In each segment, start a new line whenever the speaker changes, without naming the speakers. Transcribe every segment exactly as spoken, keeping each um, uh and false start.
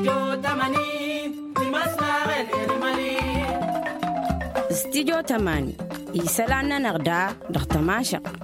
استديو تماني يسالنا نغدا دختماشق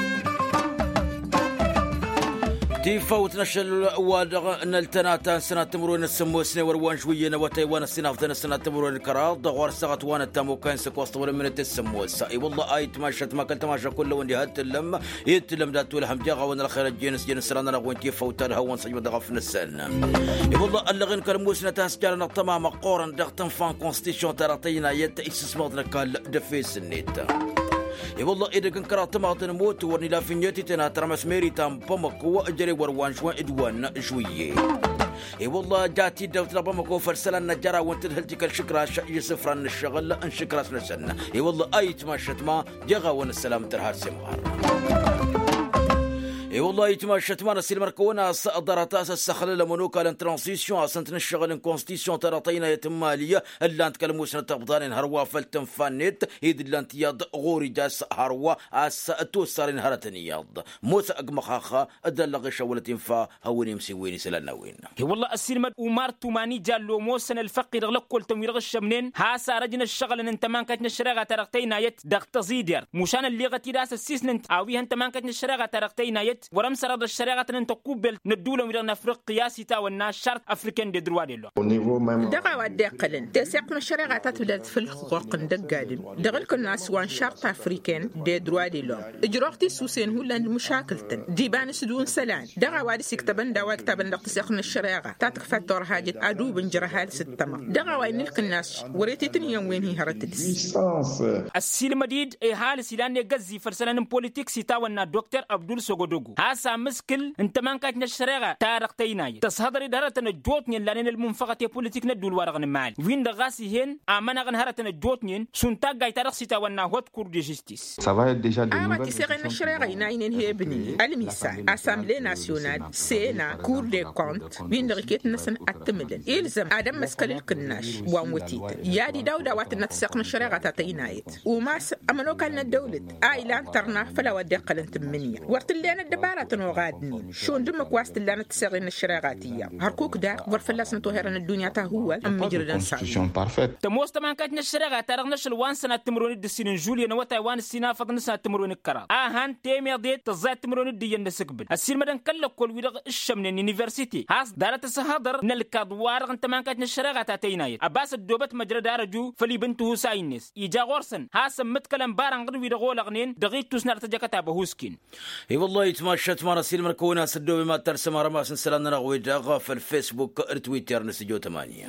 تيفوت نشل وادغ نلتناتا سنة تمرون السمو سنة وروان شوية نواتي وانا السنة فتنا سنة تمرون الكراد دغوار سغت وانا التامو كان سكوست ولا من التسمو السائي والله اي تماشت ما كنت ماشا كله وندي هات اللم يتلم دات ولهم جاغا وانا الخير الجينس جينس رانا لغوين تيفوت الهوان سجب دغا في السنة والله اللغين كلمو سنة تاسجارنا التمام قورن دغ تنفان كونستيشن تراتينا يت اسسموتنا كال دفيس النيت والله إذا كان كرات ما تنموت ورني لا فينيتي تنا ترمس ميري تام بمكو أجري وروان شوان إدوان شوية والله جاتي دوت لبمكو فرسلنا جرا وانت هلتك الشكرا يسفرن الشغل ان شكرا سنسنا والله أي تمشت ما جغا ون السلام ترها سمار اي والله يتماشت معنا السيل مركونا صدرت السخل لمنوكا للترانسيسيون اسنت نشغل كونستيسيون ترطينا يتماليه الا نتكلموا سنه تبطان هروا فلتنفانيت هيد لانتياد غوري جاس هروا اس توسرين هرتنياد موسى اقمخاخا ادلغ شولتين فا هوني مسويني سلنا وين
والله السيل مد ومار توماني جالو موسن الفقير غلق كل تموير الشمنين ها سارجنا الشغل ان انت مان كتن الشراغه ترقتينا يت دغ تزيدير مشان اللي غتي راس السيسن اوي انت مان كتن الشراغه ترقتينا يت ورم سرد الشريعة أن تقبل ندولة من أفريقيا قياسي تاونا شرط أفريقيا درواد الله.
دقا ودقلن تسيقنا الشريعة تتبدأ في الحقوق دقالن دقل كنا سوان شرط أفريقيا درواد الله. إجراءتي سوسين هو لأن مشاكلتن ديبان سدون سلان دقا وادي سكتبن دوا كتبن دق تسيقنا الشريعة تاتخفت دور حاجة أدو بنجرهال ستما دقا وين الكناس وريتتني يوم وين هي هرتدس.
السيل مديد إهال سيلان يجزي فرسلان بوليتيكس تاونا دكتور عبدول سوغودوغو. هاسا مسكل انت ما كانت نشريغا تارقتيناي تصهدري دهرتنا جوتني لانين المنفقه بوليتيك ندول ورغن مال وين دغاسي هين امنا غن هرتنا جوتني سنتا غاي تارقسيتا ونا هوت كور دي جيستيس
سافا ديجا دي نوفل تسيغن نشريغا يناين هي بني الميسا اسامبلي ناسيونال سينا كور دي كونت وين دغيت نسن اتمدن يلزم ادم مسكل الكناش وانوتي يادي داودا واتنا تسيغن نشريغا تاتينايت وماس امنو كان الدوله ايلان ترنا فلا ودي قلنت منيا ورت اللي انا دبارة وغادنين شون دمك واست اللي أنا تسغين الشراغاتية هركوك دا ورفلاس نتوهرن الدنيا تهوى أم مجرد نسعي
تموست ما كانت نشراغات ترغنش الوان سنة تمرون الدسين جوليا نوتا وان السينا فضن سنة تمرون الكرام آهان تيمير ديت تزايد تمرون الدين نسكبل السين مدن كلك كل ويرغ الشمن اليونيفرسيتي هاس دارت السهادر نلكاد وارغ انت ما كانت نشراغات تينايت أباس الدوبت مجرد دارجو فلي بنته ساينس إيجا غورسن هاس متكلم بارن غير ويرغو لغنين دغيت تسنر تجاكتا بهوسكين
اي والله يتمشت مارا سيل مركونا سدو بما ترسم رماس سلامنا نغوي داغا في الفيسبوك تويتر نسجو ثمانية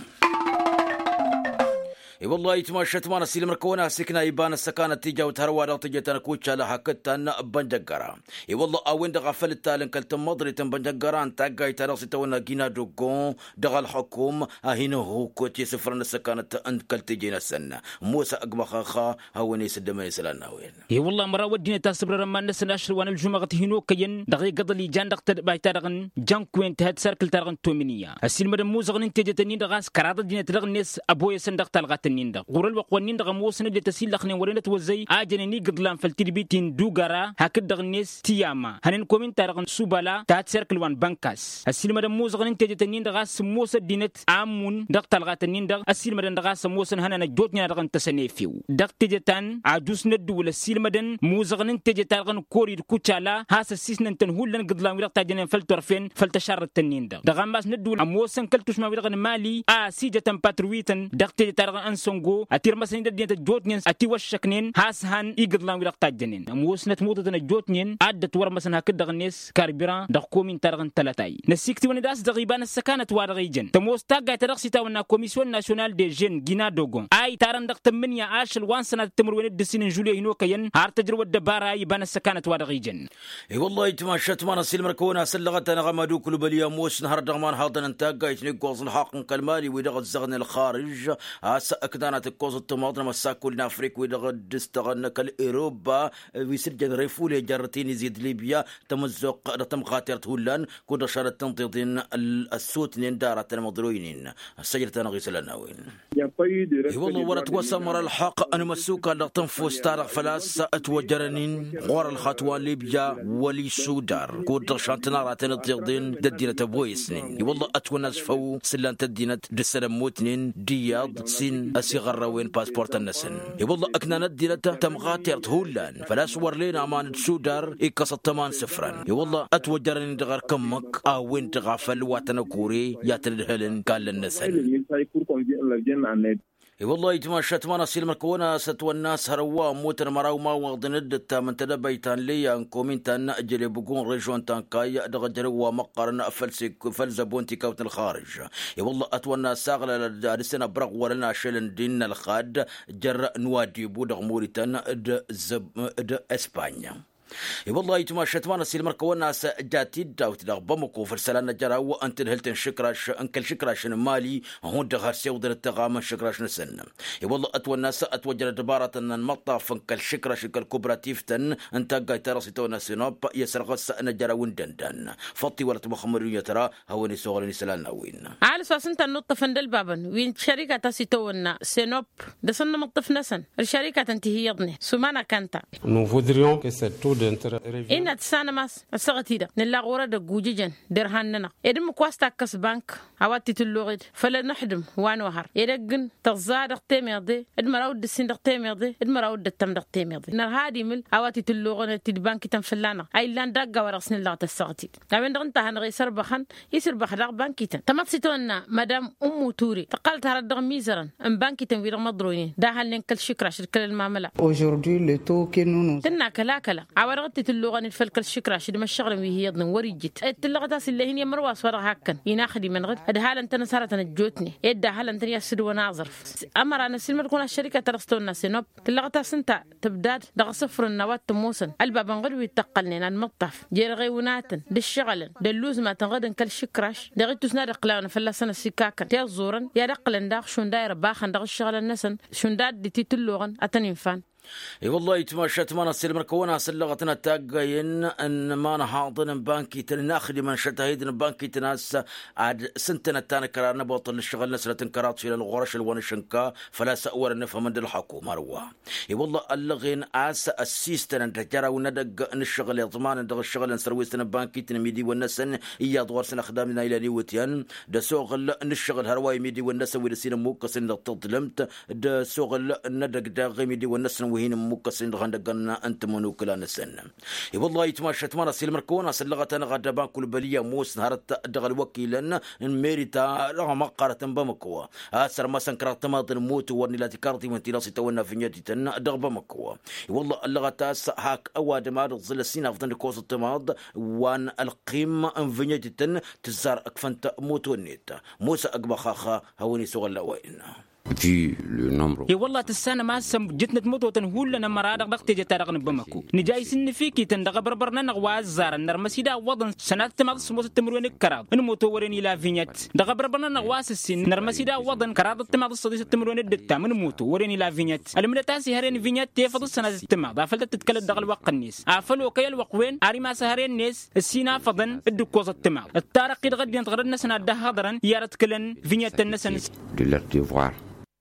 اي والله يتماشت معنا سيل مركونا سكنا يبان السكانة تيجا وتهروا على تيجا كوتشا لها كتان بنجقرا اي والله اوين دغا فلتالن كلت مضري بنجقران تاقا يتراسي تونا جينا دوغون دغا الحكوم هنا هو كوتشي سفرنا السكانة انت كلت جينا السنة موسى اقبخاخا هوني سدمني سلانا وين
اي والله مرا ودينا تاسبر رمان نسن اشر وانا الجمعة هينو كين دغي قضلي جان دغت باي تارغن جان كوين تهد سركل تارغن تومينيا السيل مدن موزغن انتجتني دغاس كرادة دينا ترغن ناس ابويا سندغ تلغت نيندا غورل وقوانين دغ موسن اللي تسيل لخنين ورينا توزي اجنني قدلان فالتربيتين دوغارا هكد دغ نيس تياما هنن كومين تارغن سوبالا تات سيركل وان بانكاس السيل مدن موزغن تجتنين دغ سموس دينت امون دغ تلغاتنين دغ السيل مدن دغ سموسن هنن جوتني دغ تسنيفيو دغ تجتان عجوس ندول السيل مدن موزغن تجتارغن كوري كوتشالا هاس السيسن تنهولن قدلان ويرق تاجنين فلتورفين فلتشار التنين دغ دغ ماس ندول اموسن كلتوش ما ويرغن مالي ا سيجتن باترويتن دغ تجتارغن انسونغو أتير مثلاً دينت جوتنين أتي وشكنين هاسهن يقدلان ويرق تاجنين موسنة موتة جوتنين عدت ور مثلا هكذا الناس كاربيران دغ كومين تارغن تلاتاي نسيكتي وني دغيبان السكانة وارغيجن تموس تاغا ترغسي تاونا كوميسيون ناسيونال دي جين غينا دوغون اي تارن دغ تمنيا اشل وان سنه تمر وين الدسين جوليا هينو كين هار تجربه دبارا يبان السكانة وارغيجن
اي والله يتماشت معنا سيل مركونا سلغت انا غمادو كل بليا موس نهار دغمان حاضن انتاغا يتني غوز الحق كالمالي ودغ الزغن الخارج اس أكدانات الكوز التماضنا مساكو لنا أفريقيا ودغد استغنى كالإيروبا ويسجل ريفولي جارتين يزيد ليبيا تمزق تم خاطر هولان كود شارت تنتظين السوتنين دارة المضروينين السجلة نغيس لناوين والله ورت وسمر الحق أنا مسوكا لتنفوس تارق فلاس أتوجرنين غور الخطوة ليبيا ولي سودار كود شانتنا راتنا تنتظين ددينة بويسنين والله أتوناس فو سلان تدينة دسلام موتنين دياض سين أسيغر وين باسبورت النسن والله أكنا ندينة تمغاتير هولان فلا سور لينا أمان سودار إكاس التمان سفران والله أتوجرنين دغار كمك أوين تغافل واتنا كوري ياتن الهلن قال للنسن والله يتماشت ما نصير مكونا ستوى الناس هروا موتر مراو ما وغدند من تدبيتان لي انكم انت نأجل بقون ريجون تانكاي دغجر ومقرنا فلسك فلزبونتي كوت الخارج والله اتوى الناس ساغل لسنا برغ ولنا شلن دين الخاد جر نوادي بودغ موريتان د زب د اسبانيا والله يتماشت وانا سيل مركونا جاتي داوت دغ بمكو فرسلنا جرا وانت الهلتن شكراش انكل شكراش مالي هون دغ سيودر التغام شكراش نسن والله اتو الناس اتوجر دبارة المطاف انكل شكراش الكوبراتيفتن انت قايت راسيتونا سينوب يسرغس ان جرا وندندن فطي ولت مخمر ترى هوني صغرني سلالنا وين
على اساس انت النط فندل بابن وين شركه تاسيتونا سينوب دسن مطف نسن الشركه تنتهي يضني سمانا كانتا
nous voudrions que cette taux
إن تسانا ماس السغتيدا نلا غورا دا جوجيجن درهاننا إدم كواستا كاس بانك عواتي تلوغيد فلا نحدم وان وهر يدقن تغزا دقتي ميضي إدم راود دسين دقتي ميضي إدم راود دتم دقتي ميضي نر هادي مل عواتي تلوغن تيد بانكي تنفلانا أي لان دقا ورسن الله تسغتيد لابن دغن تهان غي سربخان يسر بخدق بانكي تن تماتسيتونا مدام أمو توري تقالت هردغ ميزرا ام بانكي تنوير مضرويني دا هل ننكل شكرا شركة المعاملة
aujourd'hui le taux que nous nous
تنا كلا كلا عورغت تلوغ ان الفلك الشكرا شد ما الشغل وهي يضن وريجت التلغتاس اللي هي مرواس ورا هكن يناخدي من غد هذا حال انت نصارت نجوتني يدا حال انت يسد وناظرف امر انا سلم تكون الشركه ترستونا سينوب تلغتاس انت تبداد دغ صفر النوات تموسن الباب نغد ويتقلني المطف جير غيوناتن دالشغل دلوز ما تنغدن كل شكراش دغيت تسنا دقلانا فلا سنه سكاكن تي زورن يا دقلن داخ شون داير باخن دغ الشغل النسن شون داد دي تلوغن اتنينفان
اي والله يتماشت ما نصير مركونا سلغتنا تاقين ان ما نحاضن بانكي تناخدي من شتاهيدن بانكي تناس عاد سنتنا تانا كرارنا بوطن الشغل نسلة كرات الى الغرش الوانشنكا فلا سأور نفهم من الحكومة روا اي والله اللغين عاس السيستن انت جرى وندق ان الشغل يضمان ان الشغل نسرويستن بانكي تنميدي والنسن ايا دوار سن خدامنا الى نيوتيان دا سوغل ان الشغل هرواي ميدي والنسن ويرسين موكسن تظلمت دا سوغل ندق دا غيميدي والنسن وهين مكسين دغندقنا انت منوكلا نسن والله يتماشت مره سيل مركونا سلغتنا غدا بانكل بليه موس نهارت دغل وكيلن ميريتا رغم قاره بمكوا اسر ما سنكرت تماض الموت ورنيلاتي كارتي من تلاصي تونا في نيتنا دغ بمكوا والله اللغتاس هاك اواد ما ظل السين افضل كوز التماض وان القيم انفنيتن تزار اكفنت موتونيت موسى اقبخاخا هوني سوغل وين
vu le nombre
اي والله تسانا ما سم جتنا تموت وتنهول لنا مرادق دق تيجي تارغن بمكو نجاي سن فيكي تندغ بربرنا نغواز زار نرمسيدا وضن سنات تماض سموت التمرين كراد نموتو وريني لا فينيت دغ بربرنا نغواس السن نرمسيدا وضن كراد تماض الصديس التمرين الدتا من موتو وريني لا فينيت الملتاسي هرين فينيت تيفض السنه التماض فلت تتكلم دغ الوق النيس عفلو كيل وقوين اري ما سهرين نيس السينا فضن الدكوز التماض التارق غد ينتغرنا سنه ده هضرا يارت كلن فينيت النسن
de leur devoir.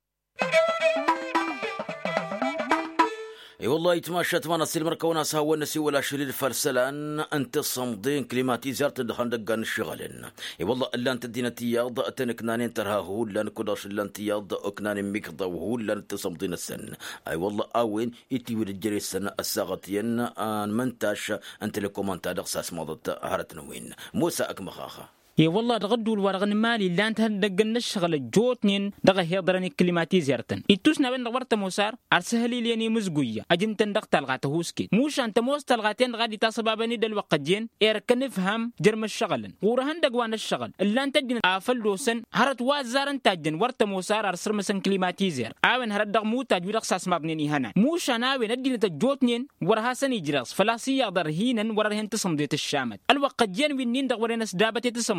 اي والله يتماشت ما نصير مركونا سهوا نسي ولا شرير فرسلان انت صمدين كلماتي زارت دخان دقان الشغلين اي والله الا انت دينا تياض اتنكنانين ترهاهو لان كداش الا انت ياض اكنانين ميكضوهو لان انت صمدين السن اي والله اوين يتي ولد جري السن الساغتين ان منتاش انت لكومنتا دغساس مضت هارتنا وين موسى اكمخاخا
يا والله تغدوا الورغن مالي لا انت دقن الشغل جوتنين دغه هيضرني كلماتي زيرتن يتوسنا بين ورته موسار ارسهلي ليني مزغويه اجنت دقت الغاته هوسكي موش انت موست الغاتين غادي تصبابني دل وقجين يركن نفهم جرم الشغل ورهن دغوان الشغل الا انت دين افلوسن هرت وازارن تاجن ورته موسار ارسر مسن كلماتي زير اوين هرت دغ موتا جو دقساس مابني هنا موش انا وين ادين تجوتنين ورها سني جراس فلاسي يقدر هينن ورهن تصمديت الشامت الوقجين وينين دغ ورنس دابتي تصم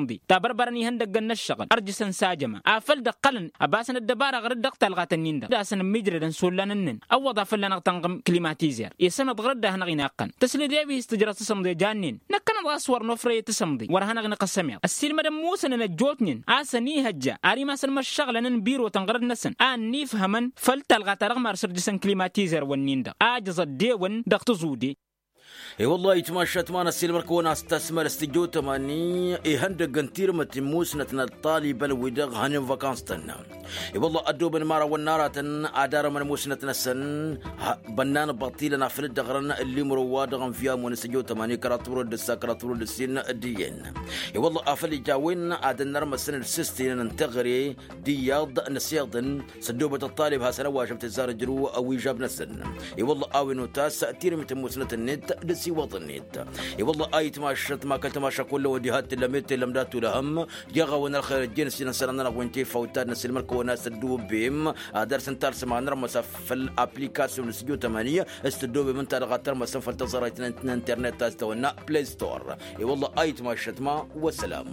تسمدي تبربرني هندق الشغل أرجسن ساجمة أفل دقلن أباسن الدبارة غير دقت الغاتنين ده داسن مجرد سولانن أو ضاف لنا تنقم كليماتيزير يسمى غرد هنا غناقن تسلي ديبي استجرا تسمدي جانين نكنا أصور نفري تسمدي ورهنا غنا قسمي السيل مدام موسى نجوتنين أسني هجا أري ما سلم الشغل أن بيرو تنقرد نسن أن نفهمن فلت الغاترغ مارسر جسن كليماتيزير ونين ده أجز الديون دقت زودي
اي والله يتماشى تمانا السيلمر كون استثمر استجو تماني اي هندق انتير متموس نتنا الطالب الودغ هاني فاكانستنا اي والله ادوب المارا والنارة ادار من موسنتنا السن بنان بطيلنا في الدغرن اللي مروادغن فيها من استجو تماني كراتورو الدسا كراتورو الدسين الدين اي والله افلي جاوين ادنر مسن السيستين ننتغري دياض نسيضن صدوبة الطالب هاسنا واشمت الزارجرو او يجاب نسن اي والله اوينو تاس تير متموسنت النت دسي وطنيت اي والله اي تماشت ما كنت ماشى كل وديهات لميت لمدات لهم يغون الخير الجنس نسلنا وانتي فوتات نسل مركو ناس الدوب بهم درس انتر سمعنا رمسا في الابليكاسيون سجو ثمانية استدوب من تلغاتر مسا فلتظهرت انترنت استونا بلاي ستور اي والله اي تماشت ما والسلام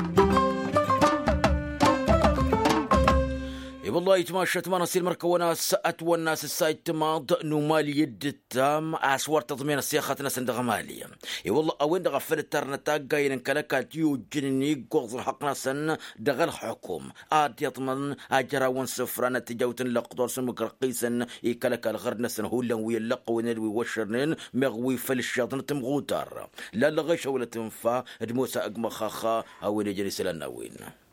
اي والله يتماشت ما نصير مركونا سأت والناس السايت ماض نمالي يد التام اسوار تضمين السياخة نسندغ مالية اي والله اوين دغ فلترنتا قاين كلكا تيو جنني قوض الحق نسن دغ الحكوم اد يطمن اجرا ونسفر نتجاوت لقدور سمك رقيسا اي كلكا الغرد نسن هولا ويلق ونلوي وشرنين مغوي فلشاطن تمغوتار لا لغيش ولا تنفع دموسا اقمخاخا اوين يجري سلنا وين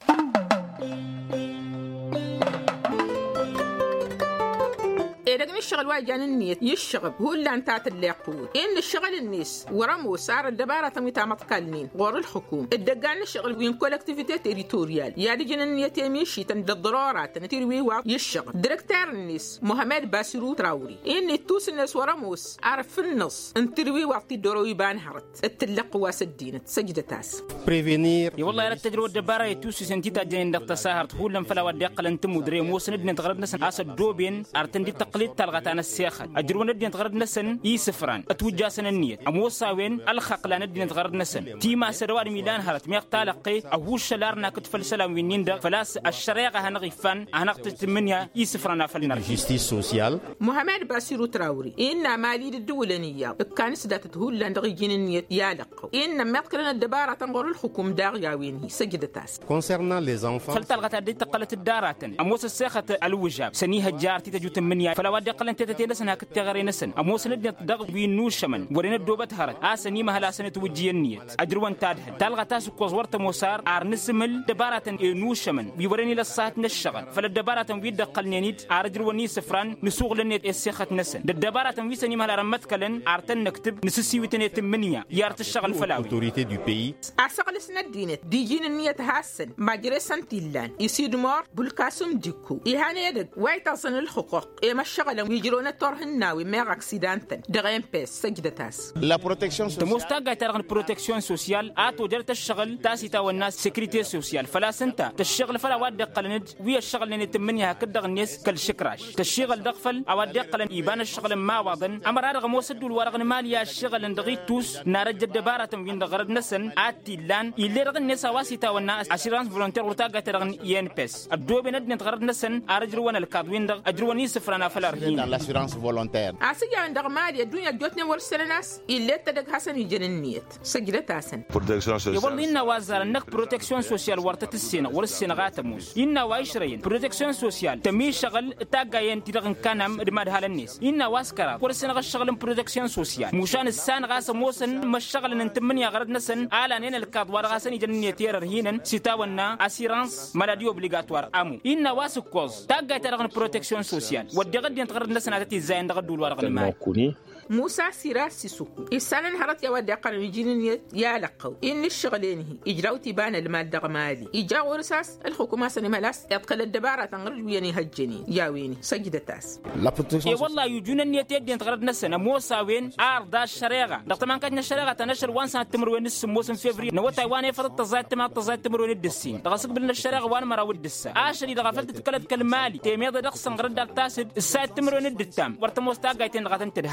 إذا الشغل واجان النيت يشغب هو اللي أنتات اللي يقود إن الشغل الناس ورمو صار الدبارة تميتا متقالين غور الحكوم الدقان الشغل وين كولكتيفيتي تيريتوريال يعني جن النيت يمشي تند الضرورات نتيروي واق يشغل ديركتور الناس محمد باسرو تراوري إن التوس الناس ورموس عارف في النص انتروي وقتي دورو يبان هرت التلق واسدين سجدة تاس
بريفينير يا والله يا التجربة الدبارة يتوس سنتيتا جن دقت ساهرت هو لم فلا ودي أقل أنتم مدري موسند نتغرب نسن أسد دوبين أرتندي تقليد تلغتان السياخة أجرون الدين تغرد نسن يسفران أتوجه سن النية أموصاوين الخق لان الدين تغرد نسن تيما سروار ميلان هرت ميقتالقي أهو الشلارنا كتفل سلام وينين دا فلاس الشريقة هنغفان هنغتت منها يسفرنا فلنا
جستيس سوسيال
محمد باسيرو تراوري إن مالي الدولانية كان سدات هول لان جين النية يالق إن مقلنا الدبارة تنغر الحكوم داغياوين سجد تاس
concernant les enfants
فلتلغت الدين تقلت الدارات أموس السيخة الوجاب سنيها جارتي تجوت منها فلا ودي قلن تتتينسن هاك التغري نسن أموس الدين تدغ بينوش شمن ورين الدوبة هرت آسني مهلا سنة توجيه النية أجروان تادها تلغت تاسو كوزورت موسار أرنسمل دبارة إنوش شمن بيوريني للصات نشغل فالدبارة ويد قلنينيد أرجرواني سفران نسوق لنيت السيخة نسن الدبارة ويسني مهلا رمت كلن أرتن نكتب نسسي وتنيت منيا يارت الشغل فلاوي
autorité du pays
أسقل سنة دينت دي جين النية هاسن ماجري سنتيلان يسيد مار بالكاسم ديكو إهانة يدك ويتصن الحقوق إما الشغل ويجرون التورهن ناوي ميغ أكسيدانتن دغين بيس سجدتاس
la protection sociale
تموستاقا ترغن بروتكسيون سوسيال آتو جرت الشغل تاسيتا والناس سيكريتي سوسيال فلا سنتا تشغل فلا واد قلند ويا الشغل اللي تمنيها كدغ الناس كالشكراش تشغل دغفل أواد قلن يبان الشغل ما وضن أمر أرغم وسدو الورغن ماليا الشغل اندغي توس نارج الدبارة وين دغرد نسن آتي لان اللي رغن نسا واسيتا والناس أسيرانس فولونتير ورتاقا ترغن ين بيس الدوبي ندن تغرد نسن أرجروان الكادوين دغ أجرواني سفرانا فلا رهين
dans l'assurance volontaire
أسيجا عندك مالي الدنيا جوتنا ورسلناس اللي تدق حسن يجن النية سجلت حسن
يقول إننا وزارة نك بروتكسيون سوسيال ورتة السنة ورسنا غاتموس إننا وايشرين بروتكسيون سوسيال تمي شغل تاجين تدغن كنام دماد هالناس إننا واسكرا ورسنا غشغل بروتكسيون سوسيال مشان السان غاس موسن مش شغل ننتمني غرد نسن على نين الكادوار غاسن يجن النية تير هينن سيتاونا أسيرانس مالاديو obligatoir أمو إننا واسكوز تاجي تدغن بروتكسيون سوسيال ودغد ينتغرد نسن هذا زين دغد دول ورغن مال
موسى سيرا سيسوكو السنة نهرت يا ودي قرن يجين يا لقو إن الشغلين هي إجراء تبان المال دغمالي إجراء ورساس الحكومة سنة ملاس يدخل الدبارة تنغرد ويني هجني يا ويني سجدتاس
la protection
إيه والله يجون النية يدين تغرد نسنا موسى وين أرض الشريعة دكتور كان الشريعة تنشر وان سنة تمر وين السموسم فيفري نو تايوان يفرض تزايد تما تزايد تمر وين الدسين دغسق بين الشريعة وان مرا ودسا عشري دغفلت تتكلم كلمالي تيميض دقصن غرد دكتاسد السايد تمر وين الدتام ورتموس تاجي تنغتن تدهال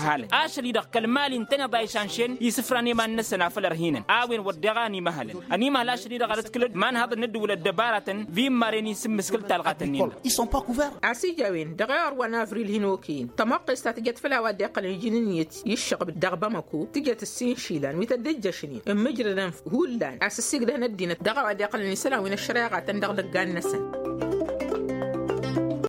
لا شريدة كالمال انتنا ضايشانشين يسفراني ما النسنا فلرهينا آوين ودغاني مهلا أني ما لا شريدة غلط كل ما هذا الندو ولا الدبارة في ماريني سمسكل تلغتنين
ils sont pas couverts.
أسي جاوين دغير ونافريل هنوكين تمقص تجت فلا ودي قل الجنينيت يشق بالدغبة مكو تجت السين شيلان ويتدجشني مجردا هولان أسسيق ده ندينا دغا ودي قل النسلا وين الشريعة تندغ دقان نسن